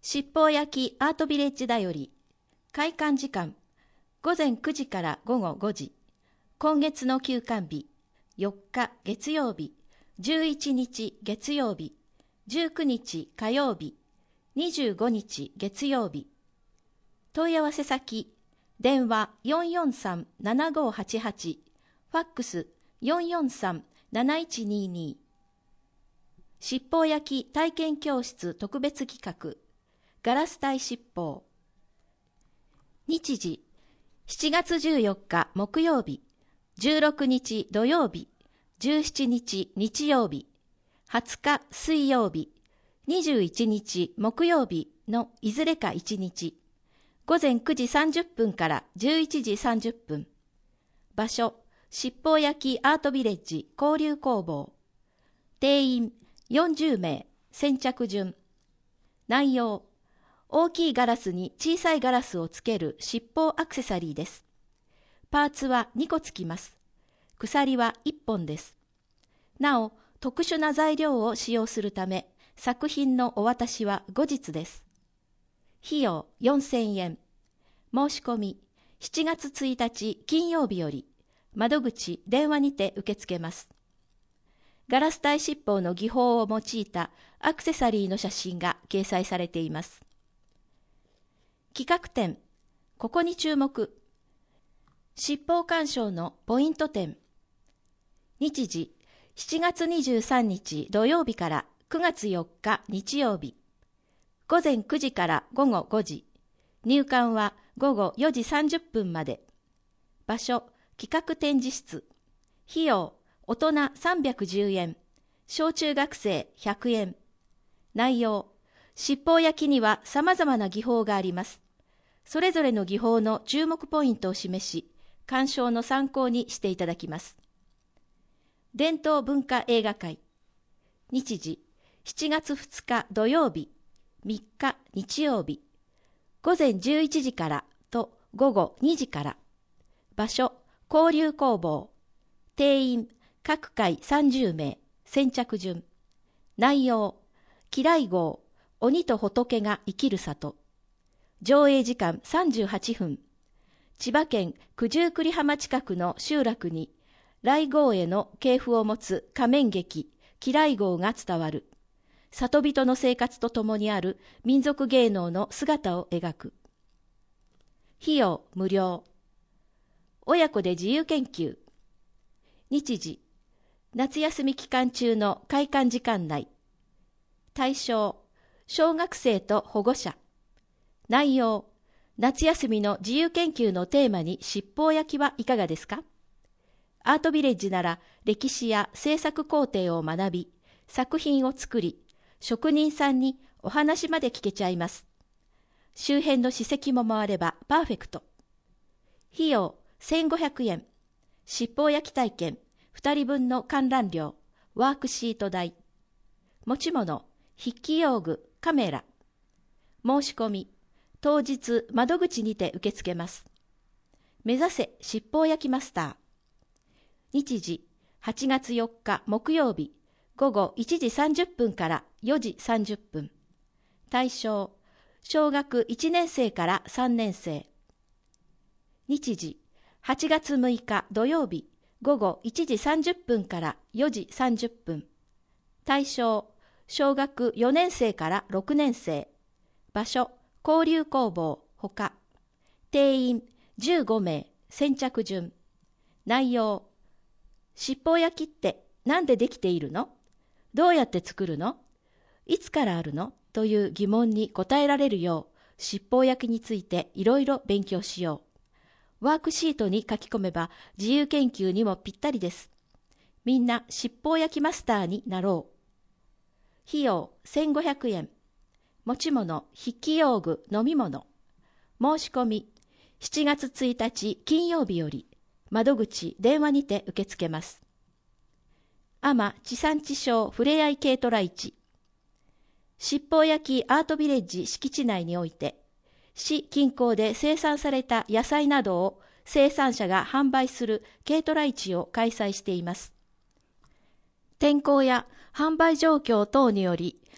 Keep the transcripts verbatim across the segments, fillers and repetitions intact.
七宝焼きアートビレッジだより、開館時間、ごぜんくじからごごごじ、今月の休館日、よっか月曜日、じゅういちにち月曜日、じゅうくにち火曜日、にじゅうごにち月曜日。問い合わせ先、電話 よんよんさんななごはちはち、ファックス よんよんさんなないちにに。七宝焼き体験教室特別企画、ガラス体七宝。日時、しちがつじゅうよっか木曜日、じゅうろくにち土曜日、じゅうしちにち日曜日、はつか水曜日、にじゅういちにち木曜日のいずれかいちにち、ごぜんくじさんじゅっぷんからじゅういちじさんじゅっぷん。場所、七宝焼きアートビレッジ交流工房。定員よんじゅうめい、先着順。内容、大きいガラスに小さいガラスをつける七宝アクセサリーです。パーツはにこつきます。鎖はいっぽんです。なお、特殊な材料を使用するため、作品のお渡しは後日です。費用よんせんえん。申し込みしちがつついたち金曜日より、窓口電話にて受け付けます。ガラス体七宝の技法を用いたアクセサリーの写真が掲載されています。企画展、ここに注目。七宝鑑賞のポイント展。日時、しちがつにじゅうさんにち土曜日からくがつよっか日曜日。ごぜんくじからごごごじ。入館はごごよじさんじゅっぷんまで。場所、企画展示室。費用、大人さんびゃくじゅうえん。小中学生ひゃくえん。内容、七宝焼きには様々な技法があります。それぞれの技法の注目ポイントを示し、鑑賞の参考にしていただきます。伝統文化映画会。日時、しちがつふつか土曜日、みっか日曜日、ごぜんじゅういちじからとごごにじから。場所、交流工房。定員、各回さんじゅうめい、先着順。内容、吉来号、鬼と仏が生きる里。上映時間さんじゅうはっぷん。千葉県九十九里浜近くの集落に、来号への系譜を持つ仮面劇、吉来号が伝わる。里人の生活とともにある民族芸能の姿を描く。費用無料。親子で自由研究。日時、夏休み期間中の開館時間内。対象、小学生と保護者。内容、夏休みの自由研究のテーマに七宝焼きはいかがですか？アートビレッジなら歴史や制作工程を学び、作品を作り、職人さんにお話まで聞けちゃいます。周辺の史跡も回ればパーフェクト。費用せんごひゃくえん。七宝焼き体験、ふたりぶんの観覧料、ワークシート代。持ち物、筆記用具、カメラ。申し込み、当日窓口にて受け付けます。目指せ七宝焼きマスター。日時、はちがつよっか木曜日、ごごいちじさんじゅっぷんからよじさんじゅっぷん。対象、小学いちねんせいからさんねんせい。日時、はちがつむいか土曜日、ごごいちじさんじゅっぷんからよじさんじゅっぷん。対象、小学よねんせいからろくねんせい。場所、交流工房ほか。定員じゅうごめい、先着順。内容、七宝焼きって何でできているの？どうやって作るの？いつからあるの？という疑問に答えられるよう、七宝焼きについていろいろ勉強しよう。ワークシートに書き込めば自由研究にもぴったりです。みんな七宝焼きマスターになろう。費用せんごひゃくえん。持ち物、筆記用具、飲み物。申し込み、しちがつついたち金曜日より、窓口電話にて受け付けます。海女地産地消ふれあい軽トラ市。七宝焼きアートビレッジ敷地内において、市近郊で生産された野菜などを生産者が販売する軽トラ市を開催しています。天候や販売状況等により、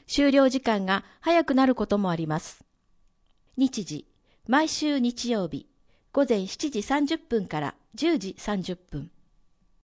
終了時間が早くなることもあります。日時、毎週日曜日、午前しちじさんじゅっぷんからじゅうじさんじゅっぷん。